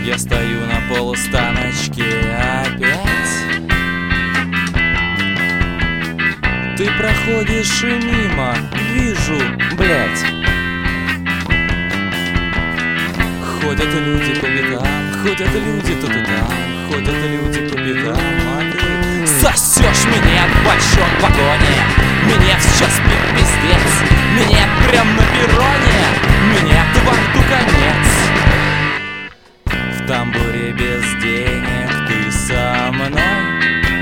Я стою на полустаночке опять. Ты проходишь и мимо, вижу, блять. Ходят люди по пятам, ходят люди тут и там, ходят люди по пятам, а ты сосешь меня в большом вагоне. Меня сейчас бит пиздец, меня прям на перроне, меня во рту конец. В тамбуре без денег ты со мной.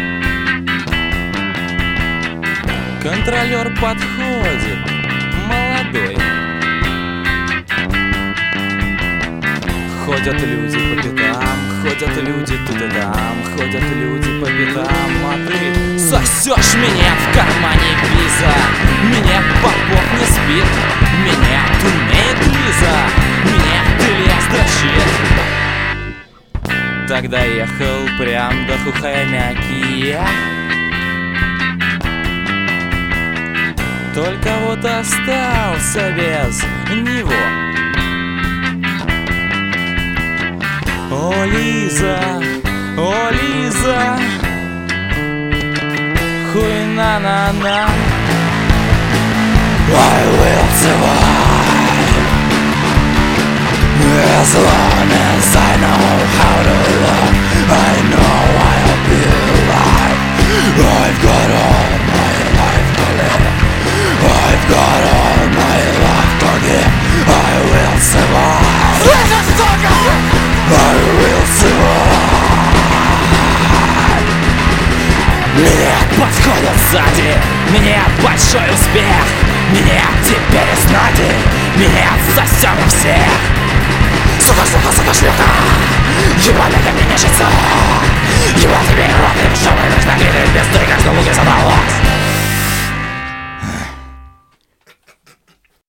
Контролер подходит, молодой. Ходят люди по пятам, ходят люди тут и там, ходят люди по пятам, а ты сосешь меня в кармане виза. Меня Попов не спит, меня тумеет Лиза, меня Ильяс дрочит. Тогда ехал прям до Хухры-Мяки. Только вот остался без него. О, Лиза, хуй на-на-на. I will survive as long as I know how to love. I know I'll be alive. I've got all my life to live. I've got all my life to give. I will survive. I will survive. Меня подходят сзади, меня большой успех. Меня теперь знати, меня совсем у всех. Сука, шлюха, ебаная ко мне нежится. Ебал тебе рот и в жопу.